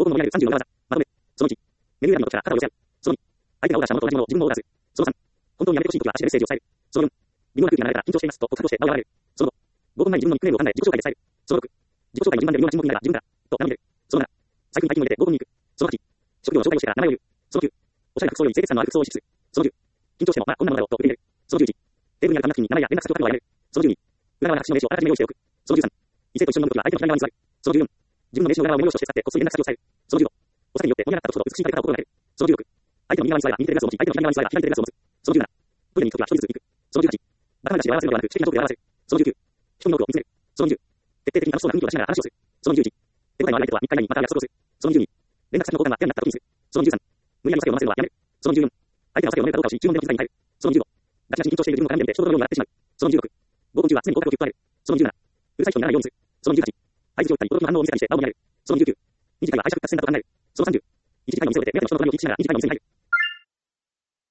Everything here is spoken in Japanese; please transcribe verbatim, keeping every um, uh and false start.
合の見られるさんじゅうの裏技。まとめ。そのいち。メニュー選びの時から肩を寄せ合う。そのに。相手がオーダーしたものと同じものを自分もオーダーする。そのさん。本当にやめてほしい時は足でメッセージを伝える。そのよん。微妙な空気が流れたら緊張していますと告白をして場を離れる。そのご。合コン前に自分のニックネームを考え自己紹介で伝える。そのろく。自己紹介の順番で微妙な沈黙になら自分からと名乗り出る。そのなな。最近大金を入れて合コンに行く。そのはち。職業の紹介をしてから名前を言う。そのきゅう。おしゃれな服装より清潔感のある服装を意識する。そのじゅう。緊張してもまあこんなものだろうと受け入れる。そのじゅういち。テーブルにある紙ナプキンに名前や連絡先を書くのをやめる。そのじゅうに。裏側の白紙の名刺をあらかじめ用意しておく。そのじゅうさん。異性と一緒に飲むときは相手の左側に座る。そのじゅうよん。自分の名刺の裏側をメモ用紙として使ってこっそり連絡先を伝える。そのじゅうご。お酒によって盛り上がった時ほど美しい食べ方を心がける。そのじゅうろく。相手の右側に座れば右手でグラスを持ち、相手の左側に座れば左手でグラスを持つ。そのじゅうなな。トイレに行くときは一人ずつ行く。そのじゅうはち。バカ話で笑わせるのではなく、知的なトークで笑わせる。そのじゅうきゅう。人の多くを見つめる。そのじゅう。徹底的に楽しそうな雰囲気を出しながら話をする。そのじゅういち。手応えのある相手とはみっか以内にまた約束をする。そのじゅうに。連絡先の交換が手になった時にする。そのじゅうさん。無理やりお酒を飲ませるのはやめる。そのじゅうよん。相手がお酒を飲めるかどうかを知り、注文での気遣いに入る。そのじゅうご。ガチなしに緊張している自分を鏡で見て人のように笑ってしまう。そのじゅうろく。合コン中は常に合コンを引っ張られる。そのじゅうなな。うるさい人にならないようにする。そのじゅうはち。相手状態に驚きの反応を見せたりして場を見られる。そのじゅうきゅう。に次会は愛着達成だと考える。そのさんじゅう。いち次会の店を出て目当ての人の隣を聞きしながらに次会の店に入る。